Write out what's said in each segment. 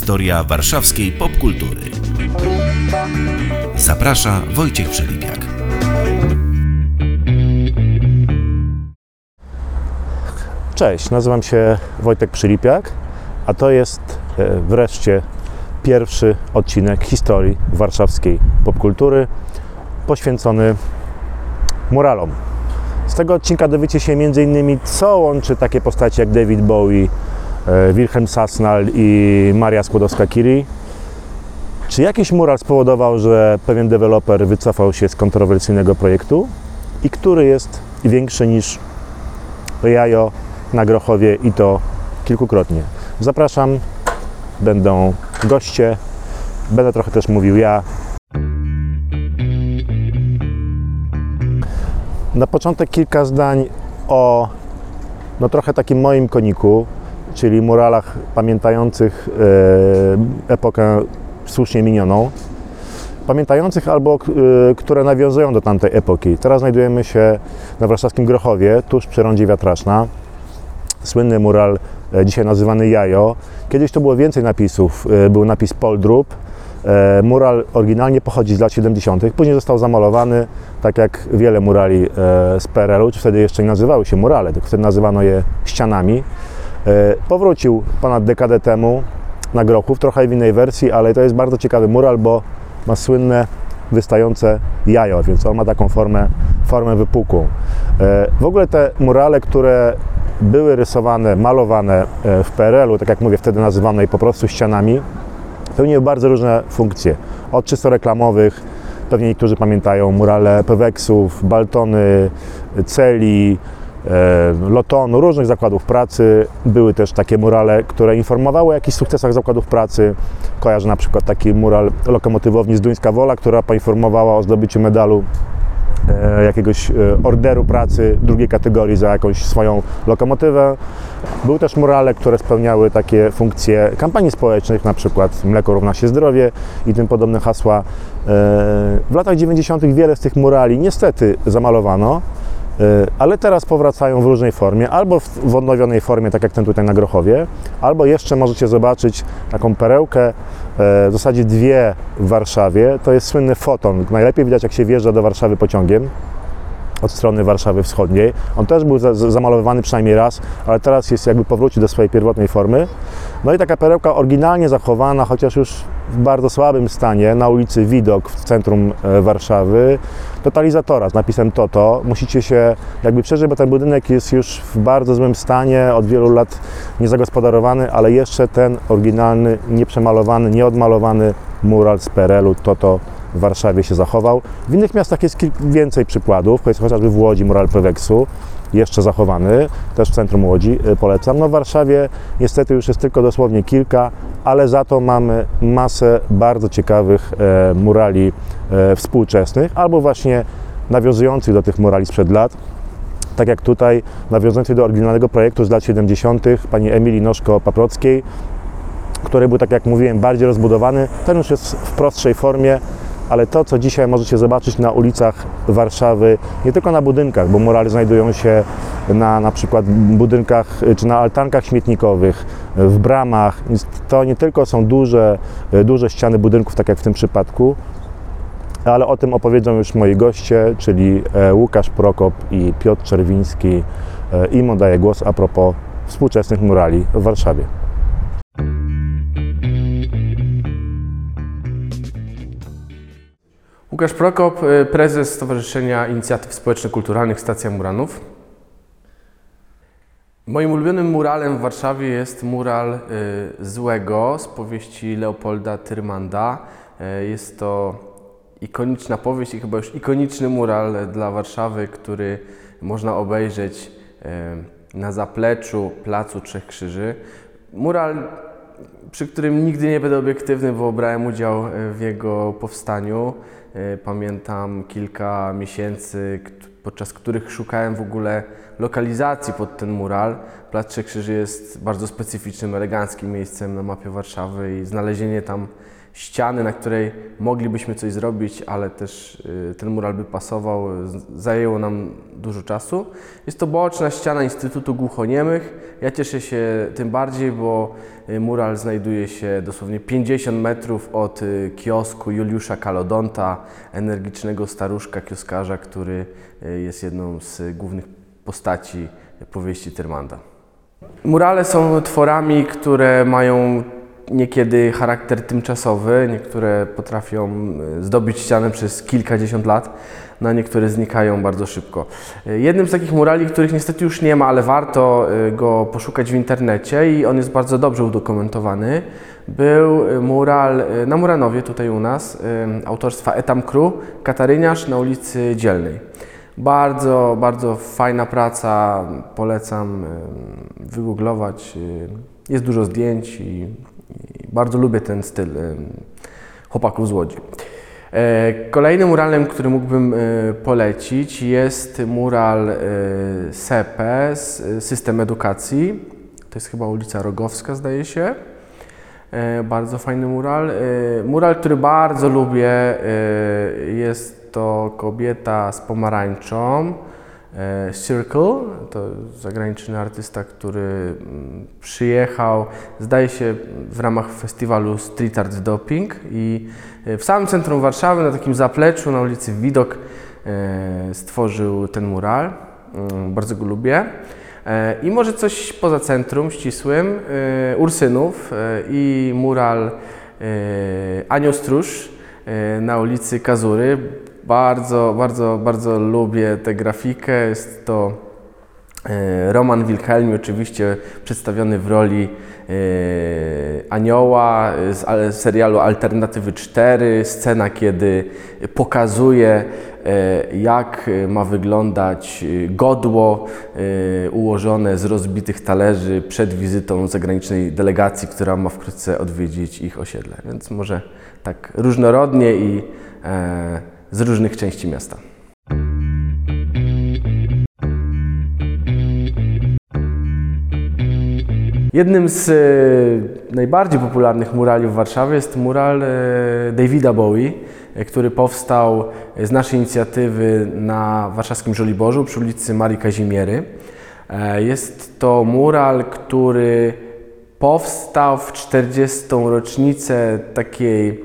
Historia warszawskiej popkultury. Zaprasza Wojciech Przylipiak. Cześć, nazywam się Wojtek Przylipiak, a to jest wreszcie pierwszy odcinek historii warszawskiej popkultury poświęcony muralom. Z tego odcinka dowiecie się m.in. co łączy takie postacie jak David Bowie, Wilhelm Sassnal i Maria Skłodowska-Curie. Czy jakiś mural spowodował, że pewien deweloper wycofał się z kontrowersyjnego projektu i który jest większy niż jajo na Grochowie i to kilkukrotnie. Zapraszam, będą goście, będę trochę też mówił ja. Na początek kilka zdań o trochę takim moim koniku, czyli muralach pamiętających epokę słusznie minioną. Pamiętających albo które nawiązują do tamtej epoki. Teraz znajdujemy się na warszawskim Grochowie, tuż przy rondzie Wiatraczna. Słynny mural, dzisiaj nazywany Jajo. Kiedyś to było więcej napisów, był napis Poldrub. Mural oryginalnie pochodzi z lat 70. Później został zamalowany, tak jak wiele murali z PRL-u, czy wtedy jeszcze nie nazywały się murale, tylko wtedy nazywano je ścianami. Powrócił ponad dekadę temu na Grochów, trochę w innej wersji, ale to jest bardzo ciekawy mural, bo ma słynne wystające jajo, więc on ma taką formę wypukłą. W ogóle te murale, które były rysowane, malowane w PRL-u, tak jak mówię, wtedy nazywano je po prostu ścianami, pełniły bardzo różne funkcje. Od czysto reklamowych, pewnie niektórzy pamiętają murale Peweksów, Baltony, Celi, Lotonu, różnych zakładów pracy. Były też takie murale, które informowały o jakichś sukcesach zakładów pracy. Kojarzę na przykład taki mural lokomotywowni Zduńska Wola, która poinformowała o zdobyciu medalu jakiegoś orderu pracy drugiej kategorii za jakąś swoją lokomotywę. Były też murale, które spełniały takie funkcje kampanii społecznych, na przykład mleko równa się zdrowie i tym podobne hasła. W latach 90. wiele z tych murali niestety zamalowano, ale teraz powracają w różnej formie, albo w odnowionej formie, tak jak ten tutaj na Grochowie, albo jeszcze możecie zobaczyć taką perełkę, w zasadzie dwie w Warszawie. To jest słynny foton. Najlepiej widać, jak się wjeżdża do Warszawy pociągiem od strony Warszawy Wschodniej. On też był zamalowany przynajmniej raz, ale teraz jest jakby powrócił do swojej pierwotnej formy. No i taka perełka oryginalnie zachowana, chociaż już w bardzo słabym stanie, na ulicy Widok w centrum Warszawy, totalizatora z napisem TOTO. Musicie się jakby przeżyć, bo ten budynek jest już w bardzo złym stanie, od wielu lat niezagospodarowany, ale jeszcze ten oryginalny, nieprzemalowany, nieodmalowany mural z PRL-u TOTO w Warszawie się zachował. W innych miastach jest więcej przykładów, chociażby w Łodzi mural Peweksu, jeszcze zachowany, też w centrum Łodzi, polecam. No w Warszawie niestety już jest tylko dosłownie kilka, ale za to mamy masę bardzo ciekawych murali współczesnych, albo właśnie nawiązujących do tych murali sprzed lat. Tak jak tutaj, nawiązujących do oryginalnego projektu z lat 70. pani Emilii Noszko-Paprockiej, który był, tak jak mówiłem, bardziej rozbudowany. Ten już jest w prostszej formie, ale to, co dzisiaj możecie zobaczyć na ulicach Warszawy, nie tylko na budynkach, bo murale znajdują się na przykład budynkach czy na altankach śmietnikowych, w bramach. To nie tylko są duże ściany budynków, tak jak w tym przypadku, ale o tym opowiedzą już moi goście, czyli Łukasz Prokop i Piotr Czerwiński. Im oddaję głos a propos współczesnych murali w Warszawie. Łukasz Prokop, prezes Stowarzyszenia Inicjatyw Społeczno-Kulturalnych Stacja Muranów. Moim ulubionym muralem w Warszawie jest mural Złego z powieści Leopolda Tyrmanda. Jest to ikoniczna powieść i chyba już ikoniczny mural dla Warszawy, który można obejrzeć na zapleczu Placu Trzech Krzyży. Mural, przy którym nigdy nie będę obiektywny, bo brałem udział w jego powstaniu. Pamiętam kilka miesięcy, podczas których szukałem w ogóle lokalizacji pod ten mural. Plac Trzech Krzyży jest bardzo specyficznym, eleganckim miejscem na mapie Warszawy i znalezienie tam ściany, na której moglibyśmy coś zrobić, ale też ten mural by pasował, zajęło nam dużo czasu. Jest to boczna ściana Instytutu Głuchoniemych. Ja cieszę się tym bardziej, bo mural znajduje się dosłownie 50 metrów od kiosku Juliusza Kalodonta, energicznego staruszka kioskarza, który jest jedną z głównych postaci powieści Tyrmanda. Murale są tworami, które mają niekiedy charakter tymczasowy, niektóre potrafią zdobić ścianę przez kilkadziesiąt lat, no a niektóre znikają bardzo szybko. Jednym z takich murali, których niestety już nie ma, ale warto go poszukać w internecie i on jest bardzo dobrze udokumentowany, był mural na Muranowie, tutaj u nas, autorstwa Etam Crew, Kataryniarz na ulicy Dzielnej. Bardzo, bardzo fajna praca, polecam wygooglować. Jest dużo zdjęć i bardzo lubię ten styl chłopaków z Łodzi. Kolejnym muralem, który mógłbym polecić, jest mural SEPE, System Edukacji. To jest chyba ulica Rogowska, zdaje się. Bardzo fajny mural. Mural, który bardzo lubię, jest to kobieta z pomarańczą, Circle, to zagraniczny artysta, który przyjechał, zdaje się, w ramach festiwalu Street Art Doping i w samym centrum Warszawy, na takim zapleczu, na ulicy Widok stworzył ten mural. Bardzo go lubię. I może coś poza centrum ścisłym, Ursynów i mural Anioł Stróż na ulicy Kazury. Bardzo lubię tę grafikę. Jest to Roman Wilhelmi, oczywiście przedstawiony w roli anioła z serialu Alternatywy 4. Scena, kiedy pokazuje, jak ma wyglądać godło ułożone z rozbitych talerzy przed wizytą zagranicznej delegacji, która ma wkrótce odwiedzić ich osiedle. Więc może tak różnorodnie i z różnych części miasta. Jednym z najbardziej popularnych murali w Warszawie jest mural Davida Bowie, który powstał z naszej inicjatywy na warszawskim Żoliborzu przy ulicy Marii Kazimiery. Jest to mural, który powstał w 40. rocznicę takiej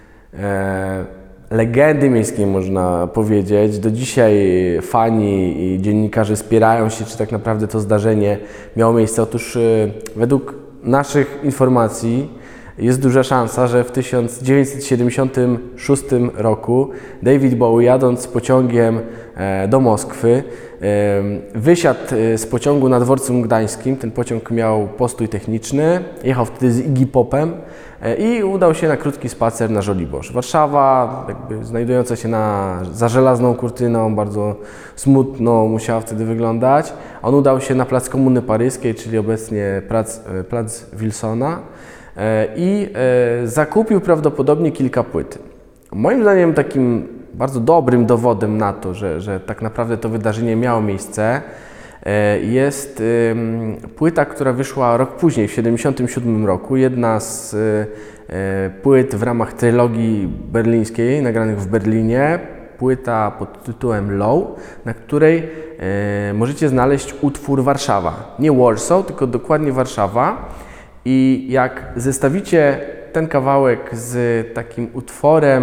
legendy miejskiej, można powiedzieć. Do dzisiaj fani i dziennikarze spierają się, czy tak naprawdę to zdarzenie miało miejsce. Otóż według naszych informacji jest duża szansa, że w 1976 roku David Bowie, jadąc pociągiem do Moskwy, wysiadł z pociągu na dworcu gdańskim. Ten pociąg miał postój techniczny, jechał wtedy z Iggy Popem i udał się na krótki spacer na Żoliborz. Warszawa, jakby znajdująca się za żelazną kurtyną, bardzo smutno musiała wtedy wyglądać. On udał się na plac Komuny Paryskiej, czyli obecnie plac Wilsona, i zakupił prawdopodobnie kilka płyt. Moim zdaniem takim bardzo dobrym dowodem na to, że tak naprawdę to wydarzenie miało miejsce, jest płyta, która wyszła rok później, w 1977 roku. Jedna z płyt w ramach trylogii berlińskiej, nagranych w Berlinie. Płyta pod tytułem Low, na której możecie znaleźć utwór Warszawa. Nie Warsaw, tylko dokładnie Warszawa. I jak zestawicie ten kawałek z takim utworem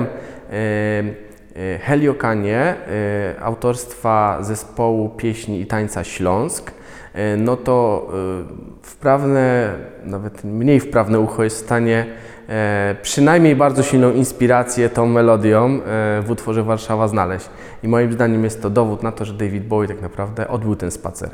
Heliokanie, autorstwa zespołu pieśni i tańca Śląsk, no to wprawne, nawet mniej wprawne ucho jest w stanie przynajmniej bardzo silną inspirację tą melodią w utworze Warszawa znaleźć. I moim zdaniem jest to dowód na to, że David Bowie tak naprawdę odbył ten spacer.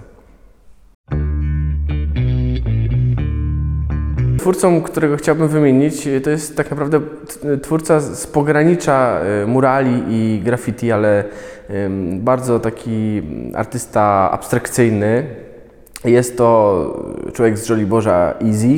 Twórcą, którego chciałbym wymienić, to jest tak naprawdę twórca z pogranicza murali i graffiti, ale bardzo taki artysta abstrakcyjny. Jest to człowiek z Żoliborza, Easy,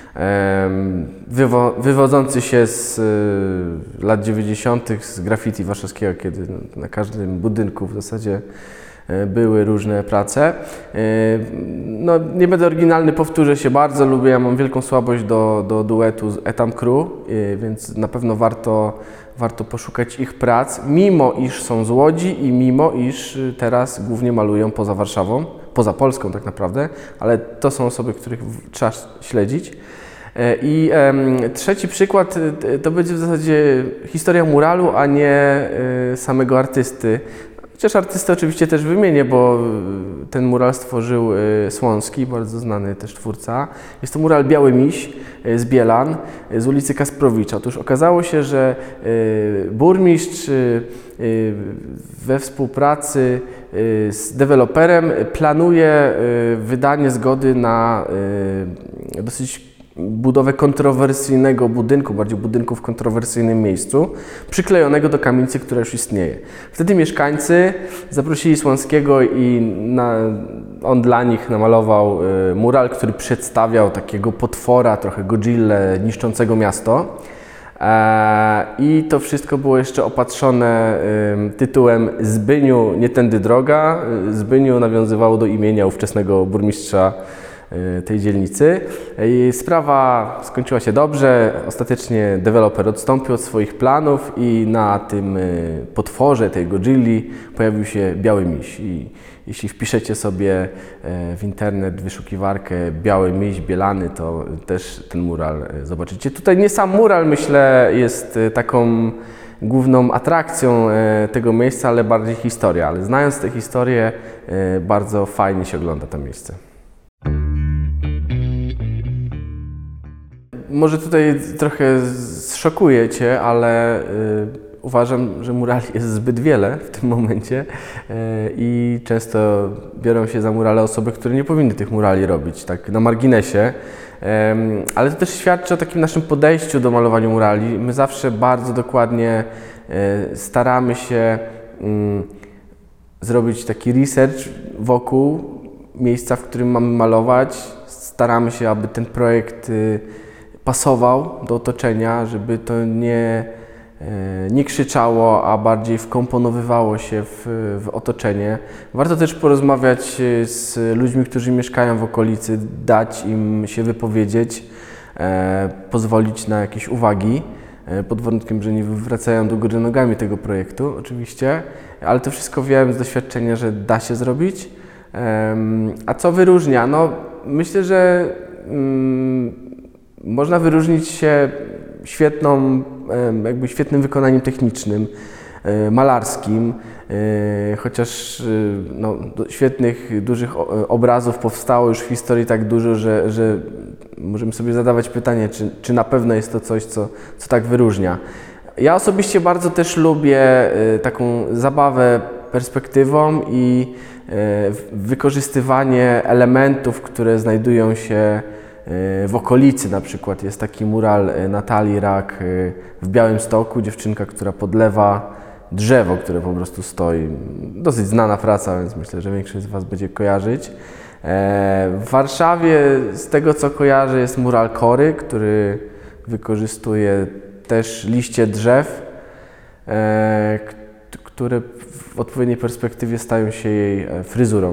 wywodzący się z lat 90. z graffiti warszawskiego, kiedy na każdym budynku w zasadzie były różne prace. No, nie będę oryginalny, powtórzę się, bardzo lubię, ja mam wielką słabość do duetu z Etam Crew, więc na pewno warto poszukać ich prac, mimo iż są z Łodzi i mimo iż teraz głównie malują poza Warszawą, poza Polską tak naprawdę, ale to są osoby, których trzeba śledzić. I trzeci przykład to będzie w zasadzie historia muralu, a nie samego artysty. Chociaż artystę oczywiście też wymienię, bo ten mural stworzył Słonski, bardzo znany też twórca. Jest to mural Biały Miś z Bielan, z ulicy Kasprowicza. Otóż okazało się, że burmistrz we współpracy z deweloperem planuje wydanie zgody na dosyć budowę kontrowersyjnego budynku, bardziej budynku w kontrowersyjnym miejscu, przyklejonego do kamienicy, która już istnieje. Wtedy mieszkańcy zaprosili Słonskiego i on dla nich namalował mural, który przedstawiał takiego potwora, trochę Godzillę, niszczącego miasto. I to wszystko było jeszcze opatrzone tytułem Zbyniu, nie tędy droga. Zbyniu nawiązywało do imienia ówczesnego burmistrza tej dzielnicy. I sprawa skończyła się dobrze. Ostatecznie deweloper odstąpił od swoich planów i na tym potworze, tej Godzilli, pojawił się Biały Miś. I jeśli wpiszecie sobie w internet wyszukiwarkę Biały Miś, Bielany, to też ten mural zobaczycie. Tutaj nie sam mural, myślę, jest taką główną atrakcją tego miejsca, ale bardziej historia. Ale znając tę historię, bardzo fajnie się ogląda to miejsce. Może tutaj trochę zszokuje Cię, ale uważam, że murali jest zbyt wiele w tym momencie i często biorą się za murale osoby, które nie powinny tych murali robić, tak na marginesie. Ale to też świadczy o takim naszym podejściu do malowania murali. My zawsze bardzo dokładnie staramy się zrobić taki research wokół miejsca, w którym mamy malować. Staramy się, aby ten projekt pasował do otoczenia, żeby to nie krzyczało, a bardziej wkomponowywało się w otoczenie. Warto też porozmawiać z ludźmi, którzy mieszkają w okolicy, dać im się wypowiedzieć, pozwolić na jakieś uwagi, pod warunkiem, że nie wywracają do góry nogami tego projektu oczywiście, ale to wszystko wiem z doświadczenia, że da się zrobić. A co wyróżnia? No, myślę, że można wyróżnić się świetnym wykonaniem technicznym, malarskim, chociaż świetnych, dużych obrazów powstało już w historii tak dużo, że możemy sobie zadawać pytanie, czy na pewno jest to coś, co tak wyróżnia. Ja osobiście bardzo też lubię taką zabawę perspektywą i wykorzystywanie elementów, które znajdują się w okolicy. Na przykład jest taki mural Natalii Rak w Białymstoku, dziewczynka, która podlewa drzewo, które po prostu stoi. Dosyć znana praca, więc myślę, że większość z Was będzie kojarzyć. W Warszawie, z tego co kojarzę, jest mural Kory, który wykorzystuje też liście drzew, które w odpowiedniej perspektywie stają się jej fryzurą.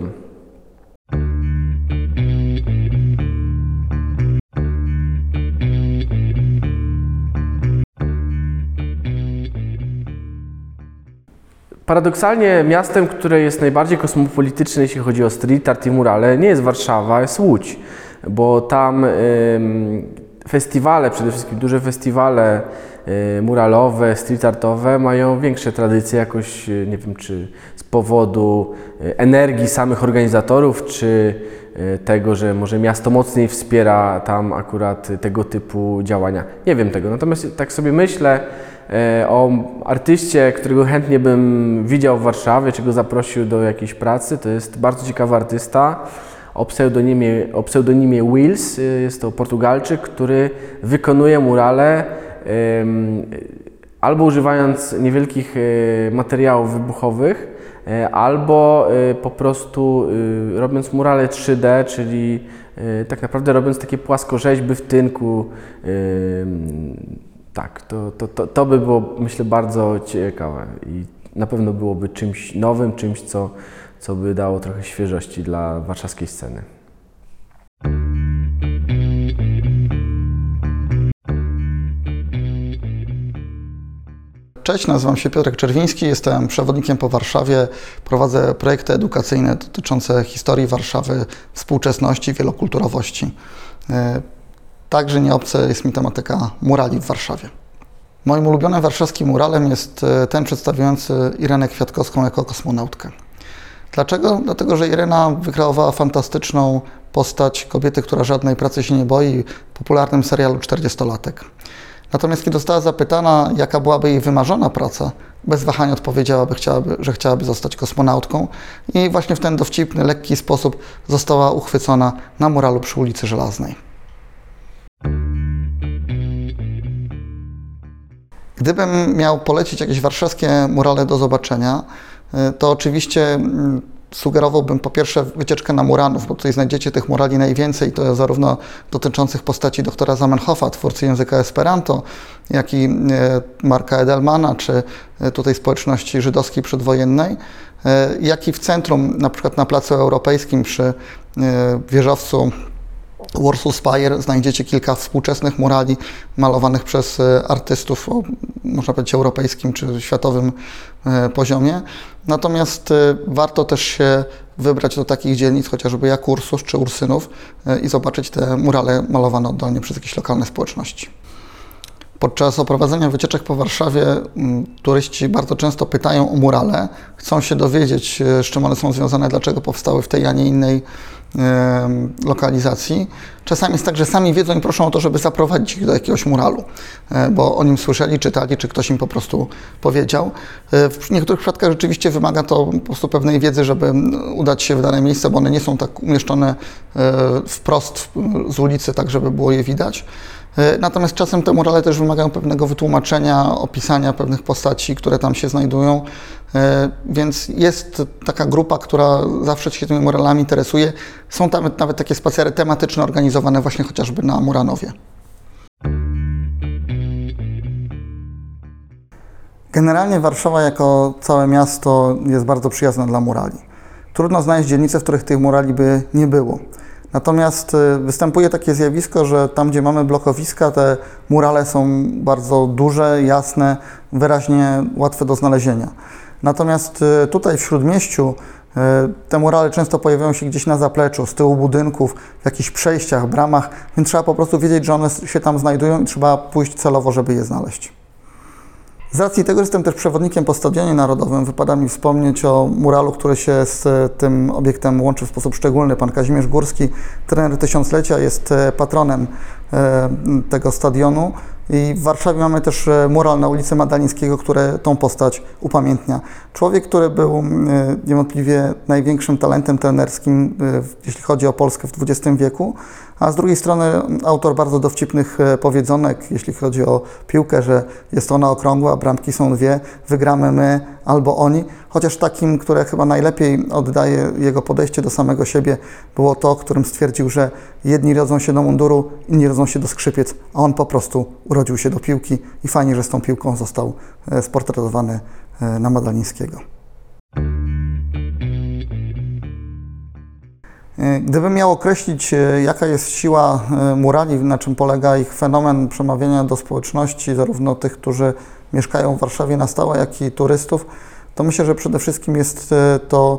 Paradoksalnie miastem, które jest najbardziej kosmopolityczne, jeśli chodzi o street art i murale, nie jest Warszawa, jest Łódź, bo tam festiwale, przede wszystkim duże festiwale muralowe, street artowe mają większe tradycje, jakoś nie wiem, czy z powodu energii samych organizatorów, czy tego, że może miasto mocniej wspiera tam akurat tego typu działania. Nie wiem tego, natomiast tak sobie myślę o artyście, którego chętnie bym widział w Warszawie, czy go zaprosił do jakiejś pracy. To jest bardzo ciekawy artysta o pseudonimie Wills. Jest to Portugalczyk, który wykonuje murale albo używając niewielkich materiałów wybuchowych, albo po prostu robiąc murale 3D, czyli tak naprawdę robiąc takie płaskorzeźby w tynku. Tak, to by było, myślę, bardzo ciekawe i na pewno byłoby czymś nowym, czymś, co co by dało trochę świeżości dla warszawskiej sceny. Cześć, nazywam się Piotrek Czerwiński, jestem przewodnikiem po Warszawie. Prowadzę projekty edukacyjne dotyczące historii Warszawy, współczesności, wielokulturowości. Także nieobce jest mi tematyka murali w Warszawie. Moim ulubionym warszawskim muralem jest ten przedstawiający Irenę Kwiatkowską jako kosmonautkę. Dlaczego? Dlatego, że Irena wykreowała fantastyczną postać kobiety, która żadnej pracy się nie boi, w popularnym serialu 40-latek. Natomiast kiedy została zapytana, jaka byłaby jej wymarzona praca, bez wahania odpowiedziała, że chciałaby zostać kosmonautką i właśnie w ten dowcipny, lekki sposób została uchwycona na muralu przy ulicy Żelaznej. Gdybym miał polecić jakieś warszawskie murale do zobaczenia, to oczywiście sugerowałbym po pierwsze wycieczkę na Muranów, bo tutaj znajdziecie tych murali najwięcej, to zarówno dotyczących postaci doktora Zamenhofa, twórcy języka Esperanto, jak i Marka Edelmana, czy tutaj społeczności żydowskiej przedwojennej, jak i w centrum, na przykład na Placu Europejskim przy wieżowcu Warsaw Spire znajdziecie kilka współczesnych murali malowanych przez artystów o, można powiedzieć, europejskim czy światowym poziomie. Natomiast warto też się wybrać do takich dzielnic, chociażby jak Ursus czy Ursynów i zobaczyć te murale malowane oddolnie przez jakieś lokalne społeczności. Podczas oprowadzenia wycieczek po Warszawie turyści bardzo często pytają o murale, chcą się dowiedzieć, z czym one są związane, dlaczego powstały w tej, a nie innej lokalizacji. Czasami jest tak, że sami wiedzą i proszą o to, żeby zaprowadzić ich do jakiegoś muralu, bo o nim słyszeli, czytali, czy ktoś im po prostu powiedział. W niektórych przypadkach rzeczywiście wymaga to po prostu pewnej wiedzy, żeby udać się w dane miejsce, bo one nie są tak umieszczone wprost z ulicy, tak żeby było je widać. Natomiast czasem te murale też wymagają pewnego wytłumaczenia, opisania pewnych postaci, które tam się znajdują, więc jest taka grupa, która zawsze się tymi muralami interesuje. Są tam nawet takie spacery tematyczne organizowane właśnie chociażby na Muranowie. Generalnie Warszawa jako całe miasto jest bardzo przyjazna dla murali. Trudno znaleźć dzielnice, w których tych murali by nie było. Natomiast występuje takie zjawisko, że tam, gdzie mamy blokowiska, te murale są bardzo duże, jasne, wyraźnie łatwe do znalezienia. Natomiast tutaj w Śródmieściu te murale często pojawiają się gdzieś na zapleczu, z tyłu budynków, w jakichś przejściach, bramach, więc trzeba po prostu wiedzieć, że one się tam znajdują i trzeba pójść celowo, żeby je znaleźć. Z racji tego, że jestem też przewodnikiem po Stadionie Narodowym, wypada mi wspomnieć o muralu, który się z tym obiektem łączy w sposób szczególny. Pan Kazimierz Górski, trener tysiąclecia, jest patronem tego stadionu. I w Warszawie mamy też mural na ulicy Madalińskiego, który tą postać upamiętnia. Człowiek, który był niewątpliwie największym talentem trenerskim, jeśli chodzi o Polskę w XX wieku, a z drugiej strony autor bardzo dowcipnych powiedzonek, jeśli chodzi o piłkę, że jest ona okrągła, bramki są dwie, wygramy my albo oni. Chociaż takim, które chyba najlepiej oddaje jego podejście do samego siebie, było to, którym stwierdził, że jedni rodzą się do munduru, inni rodzą się do skrzypiec, a on po prostu urodził się do piłki i fajnie, że z tą piłką został sportretowany na Madalińskiego. Gdybym miał określić, jaka jest siła murali, na czym polega ich fenomen przemawiania do społeczności, zarówno tych, którzy mieszkają w Warszawie na stałe, jak i turystów, to myślę, że przede wszystkim jest to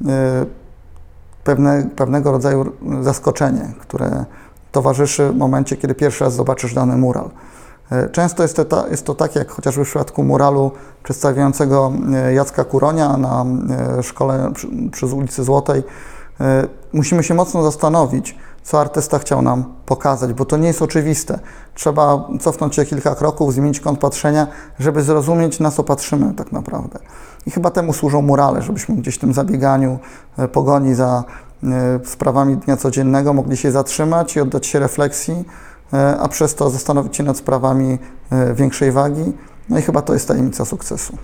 pewnego rodzaju zaskoczenie, które towarzyszy w momencie, kiedy pierwszy raz zobaczysz dany mural. Często jest to tak, jak chociażby w przypadku muralu przedstawiającego Jacka Kuronia na szkole przy ulicy Złotej. Musimy się mocno zastanowić, co artysta chciał nam pokazać, bo to nie jest oczywiste. Trzeba cofnąć się kilka kroków, zmienić kąt patrzenia, żeby zrozumieć, na co patrzymy tak naprawdę. I chyba temu służą murale, żebyśmy gdzieś w tym zabieganiu, pogoni za sprawami dnia codziennego mogli się zatrzymać i oddać się refleksji, a przez to zastanowić się nad sprawami większej wagi. No i chyba to jest tajemnica sukcesu.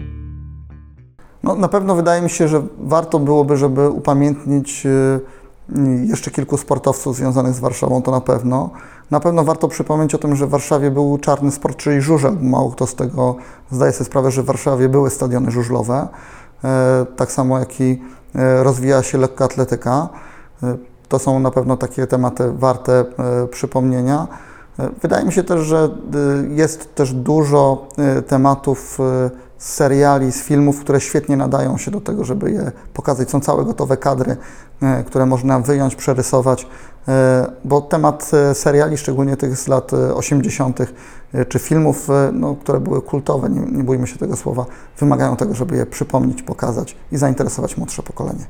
No, na pewno wydaje mi się, że warto byłoby, żeby upamiętnić jeszcze kilku sportowców związanych z Warszawą, to na pewno. Na pewno warto przypomnieć o tym, że w Warszawie był czarny sport, czyli żużel. Mało kto z tego zdaje sobie sprawę, że w Warszawie były stadiony żużlowe. Tak samo jak i rozwijała się lekkoatletyka. To są na pewno takie tematy warte przypomnienia. Wydaje mi się też, że jest też dużo tematów z seriali, z filmów, które świetnie nadają się do tego, żeby je pokazać. Są całe gotowe kadry, które można wyjąć, przerysować, bo temat seriali, szczególnie tych z lat 80., czy filmów, no, które były kultowe, nie bójmy się tego słowa, wymagają tego, żeby je przypomnieć, pokazać i zainteresować młodsze pokolenie.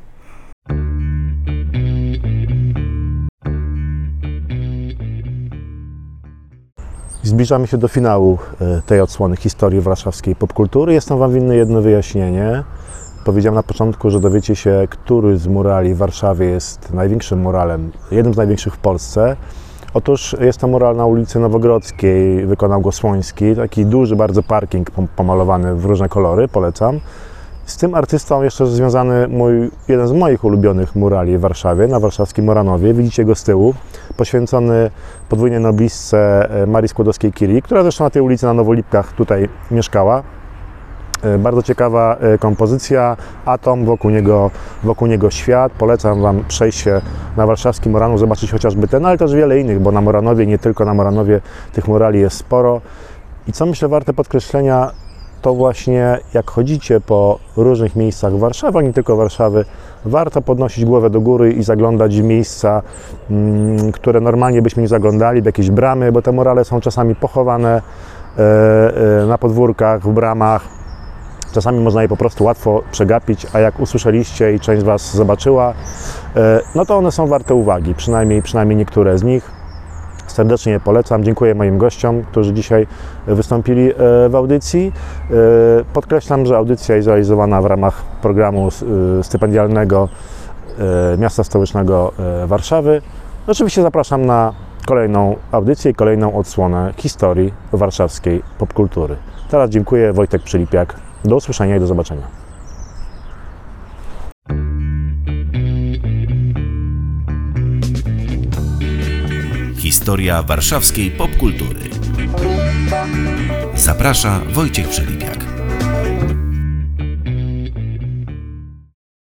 Zbliżamy się do finału tej odsłony historii warszawskiej popkultury. Jestem Wam winny jedno wyjaśnienie. Powiedziałem na początku, że dowiecie się, który z murali w Warszawie jest największym muralem, jednym z największych w Polsce. Otóż jest to mural na ulicy Nowogrodzkiej, wykonał go Słoński, taki duży bardzo parking pomalowany w różne kolory, polecam. Z tym artystą jeszcze związany jeden z moich ulubionych murali w Warszawie, na warszawskim Moranowie. Widzicie go z tyłu, poświęcony podwójnej noblistce Marii Skłodowskiej-Curie, która zresztą na tej ulicy na Nowolipkach tutaj mieszkała. Bardzo ciekawa kompozycja, atom, wokół niego świat. Polecam Wam przejść się na warszawskim Moranu, zobaczyć chociażby ten, ale też wiele innych, bo na Moranowie, nie tylko na Moranowie, tych murali jest sporo. I co myślę warte podkreślenia, to właśnie jak chodzicie po różnych miejscach Warszawy, a nie tylko Warszawy, warto podnosić głowę do góry i zaglądać w miejsca, które normalnie byśmy nie zaglądali, w jakieś bramy, bo te murale są czasami pochowane na podwórkach, w bramach. Czasami można je po prostu łatwo przegapić, a jak usłyszeliście i część z Was zobaczyła, no to one są warte uwagi, przynajmniej niektóre z nich. Serdecznie je polecam. Dziękuję moim gościom, którzy dzisiaj wystąpili w audycji. Podkreślam, że audycja jest realizowana w ramach programu stypendialnego Miasta Stołecznego Warszawy. Oczywiście zapraszam na kolejną audycję i kolejną odsłonę historii warszawskiej popkultury. Teraz dziękuję, Wojtek Przylipiak. Do usłyszenia i do zobaczenia. Historia warszawskiej popkultury. Zaprasza Wojciech Przylipiak.